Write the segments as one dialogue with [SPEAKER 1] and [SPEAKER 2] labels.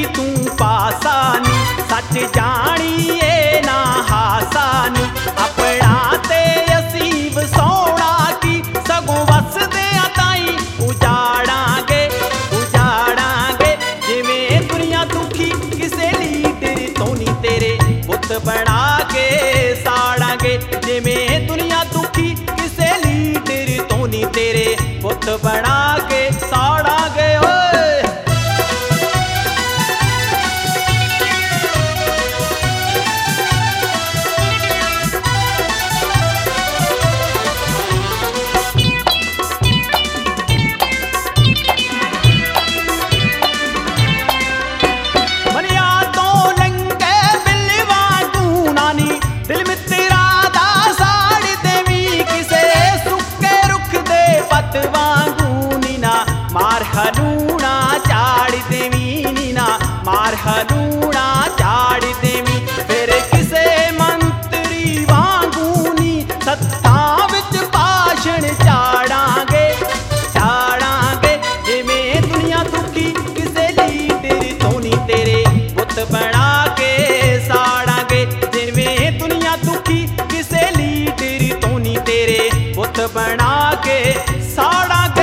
[SPEAKER 1] तू पासा नी, सच जानिए ना हासा नी। अपना ते असी वसाउणा की, सगों वसदे ताई उजाड़ांगे उजाड़ांगे। जिवें दुनिया दुखी किसे लीडर तो नी तेरे पुत बना के साड़ांगे। जिवें दुनिया दुखी किसे लीडर तो नी तेरे पुत बना के साड़ांगे। मार हलूणा चाड़ देवी नीना, मार हलूणा चाड़ देवी। फिर किसे मंत्री वांगू नी, सत्ता विच भाषण चाड़ांगे चाड़ांगे। जिवें दुनिया दुखी किसे लीडर तो नी तेरे पुत बना के साड़ांगे। जिवें दुनिया दुखी किसे लीडर तो नी तेरे पुत बना के साड़ांगे।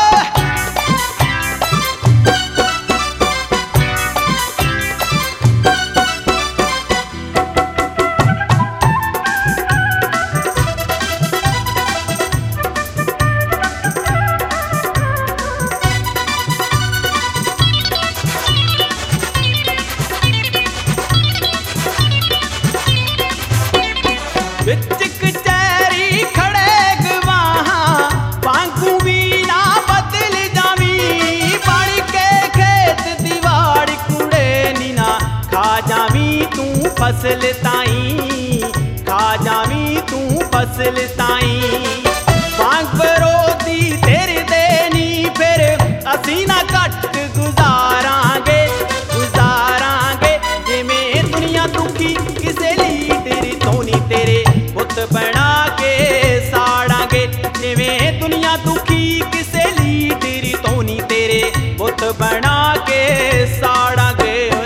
[SPEAKER 1] विच कचहरी खड़े गवाहां वांगू भी ना बदल जावी। पानी के खेत दीवार कुड़े नीना, खा जावी तू फसल ताई, खा जावी तू फसल ताई। वांग विरोधी तेरे देनी, फिर असी ना घट गुजारांगे गुजारांगे। जिवें दुनिया दुखी किसे लीडर तो नी तेरे पुत बना के साड़ांगे। जिवें दुनिया दुखी किसे लीडर तो नी तेरे पुत बना के साड़ांगे।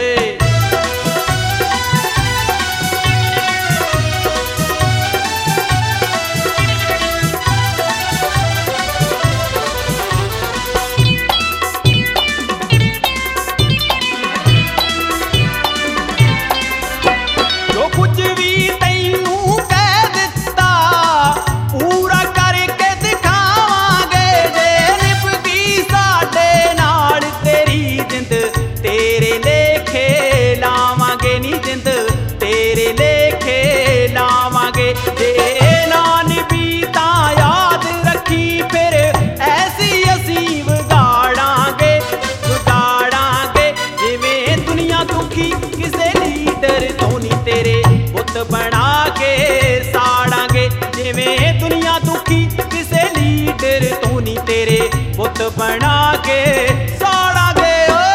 [SPEAKER 1] जो कुछ भी तैनू कह दिता पूरा करके दिखावांगे। जे निभगी साडे नाल तेरी जिंद, तेरे लेखे लावांगे नी जिंद, तेरे लेखे लावांगे। जे ना निभी तां याद रखी, फिर ऐसी असी विगाड़ांगे विगाड़ांगे। जिवें दुनिया दुखी किसे लीडर तो नी तेरे पुत बना के साड़ांगे। जिवें दुनिया दुखी किसे लीडर तो नी तेरे पुत बना के साड़ांगे।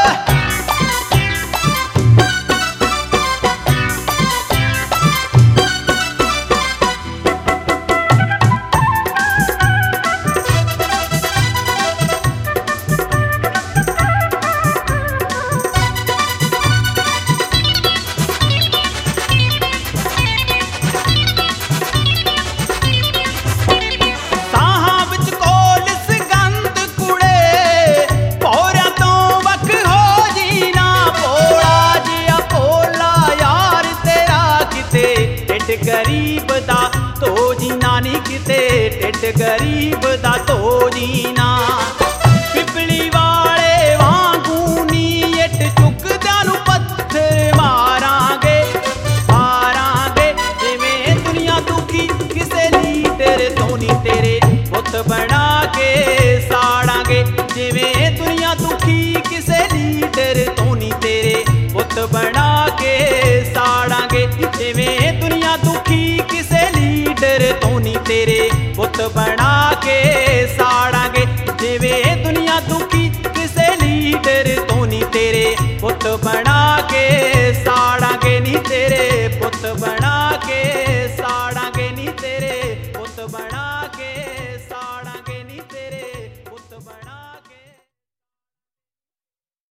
[SPEAKER 1] साहां विच कोलिस गंद कुड़े, पौरियां तो वख हो जीना। भोला जिहा भोला यार तेरा, किते ढिड गरीब दा तो जीना नी, किते ढिड गरीब दा तो जीना। पिपली वाले वांगू नी इट चुकदियां नूं पत्थर मारांगे मारांगे। जिवें दुनिया दुखी किसे लीडर तो नी तेरे पुत बना के साड़ांगे। जिवें दुनिया दुखी किसे लीडर तो नी तेरे पुत बना के साड़ांगे। जिवें दुनिया दुखी किसे लीडर तो नी तेरे पुत बना के साड़ांगे। जिवें दुनिया दुखी किसे लीडर तो नी तेरे पुत बना के साड़ांगे नी, तेरे पुत बना के साड़ांगे नी, तेरे पुत बना के